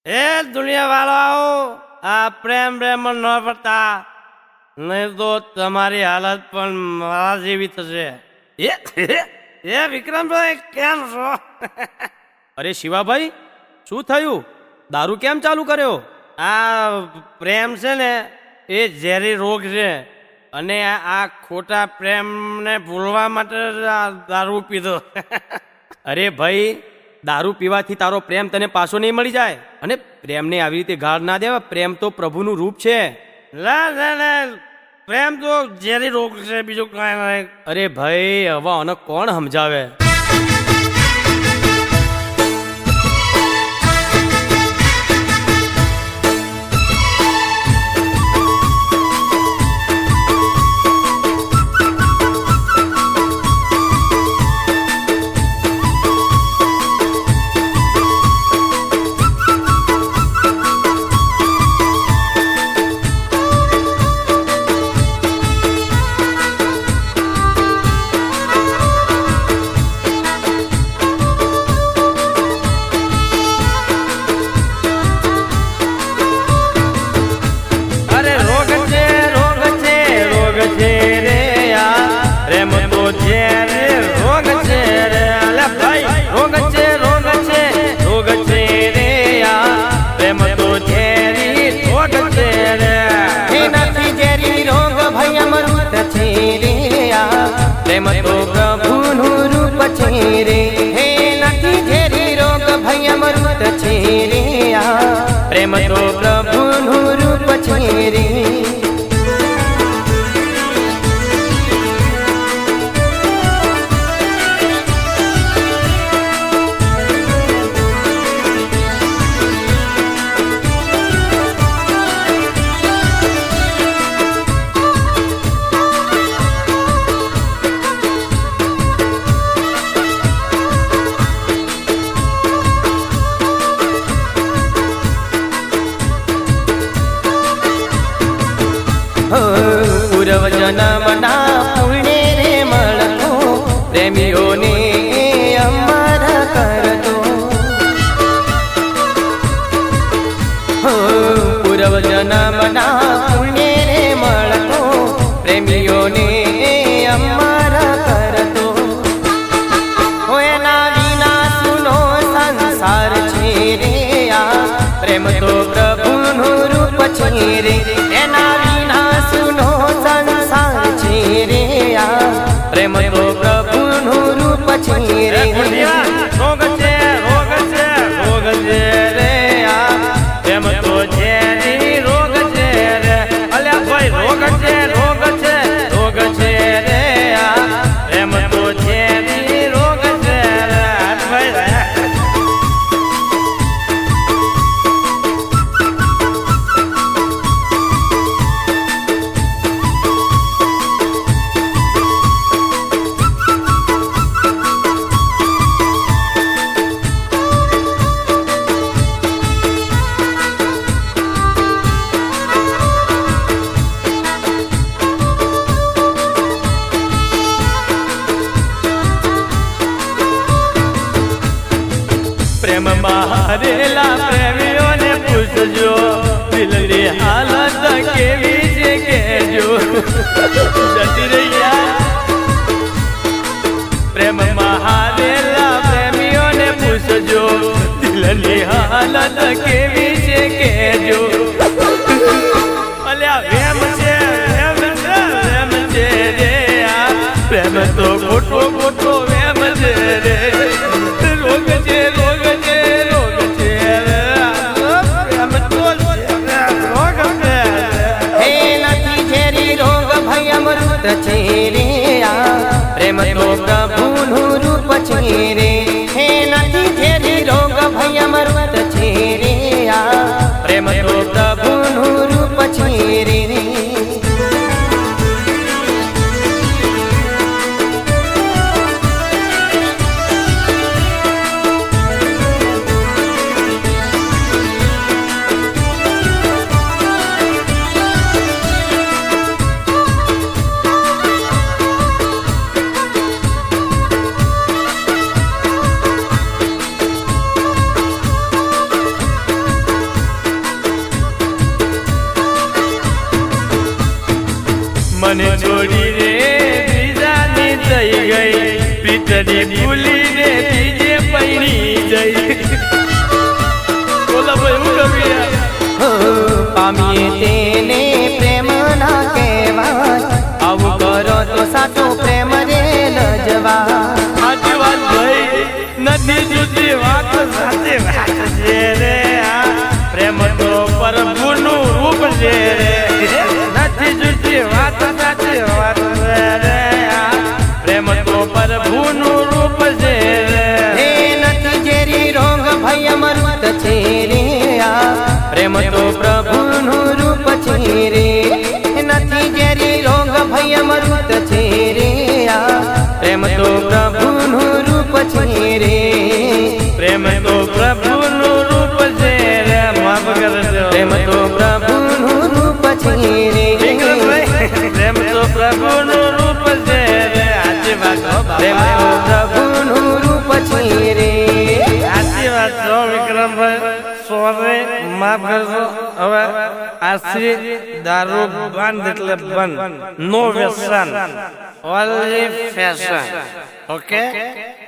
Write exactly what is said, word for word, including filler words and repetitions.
એ દુનિયા વાળાઓ આ પ્રેમ પ્રેમ ન પડતા નહીં તો તમારી હાલત પણ મારા જેવી થશે. એ એ વિક્રમભાઈ કેમ છો? અરે શિવાભાઈ, શું થયું? દારૂ કેમ ચાલુ કર્યો? આ પ્રેમ છે ને એ ઝેરી રોગ છે અને આ ખોટા પ્રેમને ભૂલવા માટે દારૂ પીધો. અરે ભાઈ, દારૂ પીવાથી તારો પ્રેમ તને પાછો નહીં મળી જાય. અને પ્રેમને આવી રીતે ગાળ ના દેવા. પ્રેમ તો પ્રભુનું રૂપ છે. ના ના ના, પ્રેમ તો ઝેરી રોગ છે, બીજું કાંઈ નહીં. અરે ભાઈ, હવે આને કોણ સમજાવે? પ્રેમ તો પ્રભુનું રૂપ છે રે, હે નથી ઝેરી રોગ ભઈ અમૃત છે રે. પ્રેમ તો પ્રભુનું રૂપ છે રે. પૂર્વ જન્મના પુણ્ય રે મળતો પ્રેમીઓને અમર કરતો. પૂર્વ જન્મના પુણ્ય રે મળતો પ્રેમીઓને અમર કરતો. એના વિના સુનો સંસાર છે રે. આ પ્રેમ તો પ્રભુનું રૂપ છે રે. એના સુનો સંસાર છે રે. આ પ્રેમ તો પ્રભુનું રૂપ છે રે. રોગ છે રોગ છે રોગ છે રે. આ પ્રેમ તો ઝેરી રોગ છે રે. અલ્યા ભાઈ, રોગ છે રોગ છે રોગ છે રે. આ પ્રેમ તો ઝેરી રોગ છે રે. ભાઈ હારેલા પ્રેમીઓને પૂછજો, દિલની હાલત કેવી છે કેજો. જતી રહ્યા પ્રેમમાં હારેલા પ્રેમીઓને પૂછજો, દિલની હાલત કેવી છે કેજો. અલ્યા વેમ છે વેમ છે વેમ છે રે. આ પ્રેમ તો ખોટો ખોટો વેમ છે રે. રોગ છે રોગ છે રોગ છે રે. પ્રેમ તો રોગ છે. હે નથી ઝેરી રોગ ભઈ અમૃત છે રે. આ પ્રેમ તો પ્રભુનું રૂપ છે રે. હે નથી ઝેરી રોગ ભઈ અમૃત છે રે. આ પ્રેમ તો પ્રભુનું રૂપ છે રે. મને છોડી રે બીજાની થઈ ગઈ પીતળી ભૂલી રે બીજે પૈણી જઈ બોલા ભાઈ હું કવિયા પામીએ તેને પ્રેમ ના કહેવાય આવું કરો તો સાચો પ્રેમ રે લજવા સાચી વાત ભાઈ નથી જુદી વાત સાચી વાત છે રે આ પ્રેમ તો પ્રભુનું રૂપ છે રે નથી જુદી વાત સાચી વાત છે રે આ પ્રેમ તો પ્રભુનું રૂપ છે રે હે નથી જેરી રોગ ભય અમૃત છે રે આ પ્રેમ તો પ્રભુનું રૂપ છે રે નથી જેરી રોગ ભય અમૃત છે રે આ પ્રેમ તો પ્રભુનું રૂપ છે રે પ્રેમ તો પ્રભુનું રૂપ છે રે માફ કરજો પ્રેમ તો પ્રભુનું રૂપ છે રે પ્રેમ તો પ્રભુનું રૂપ છે રે સાચી વાત હો પ્રેમ તો પ્રભુનું રૂપ છે રે સાચી વાત છો વિક્રમભાઈ સોરી માફ કરજો હવે આજથી દારૂ બંધ એટલે બંધ નો વ્યસન ઓનલી ફેશન ઓકે